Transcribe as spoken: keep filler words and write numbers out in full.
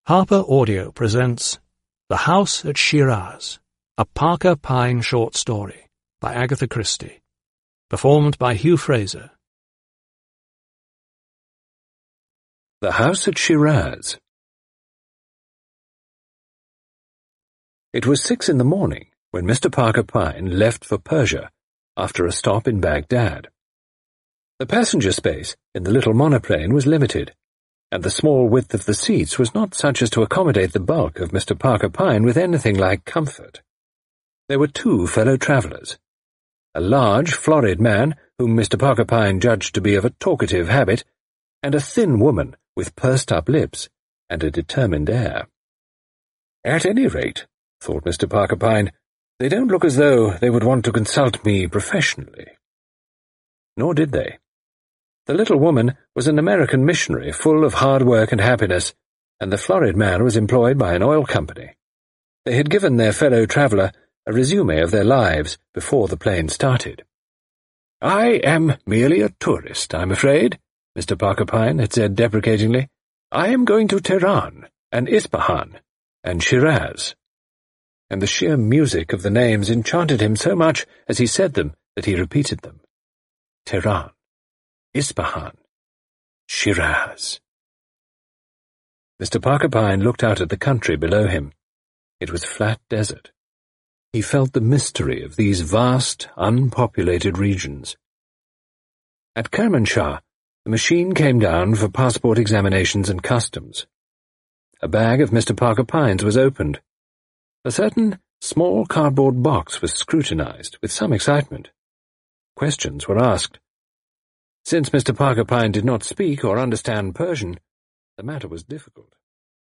Harper Audio presents The House at Shiraz, a Parker Pyne short story by Agatha Christie, performed by Hugh Fraser. The House at Shiraz. It was six in the morning when Mister Parker Pyne left for Persia after a stop in Baghdad. The passenger space in the little monoplane was limited, and the small width of the seats was not such as to accommodate the bulk of Mister Parker Pyne with anything like comfort. There were two fellow travellers, a large, florid man whom Mister Parker Pyne judged to be of a talkative habit, and a thin woman with pursed-up lips and a determined air. At any rate, thought Mister Parker Pyne, they don't look as though they would want to consult me professionally. Nor did they. The little woman was an American missionary full of hard work and happiness, and the florid man was employed by an oil company. They had given their fellow traveller a resume of their lives before the plane started. "I am merely a tourist, I'm afraid," Mister Parker Pyne had said deprecatingly. "I am going to Tehran, and Ispahan, and Shiraz." And the sheer music of the names enchanted him so much as he said them that he repeated them. Tehran, Ispahan, Shiraz. Mister Parker Pyne looked out at the country below him. It was flat desert. He felt the mystery of these vast, unpopulated regions. At Kermanshah, the machine came down for passport examinations and customs. A bag of Mister Parker Pyne's was opened. A certain small cardboard box was scrutinized with some excitement. Questions were asked. Since Mister Parker Pyne did not speak or understand Persian, the matter was difficult.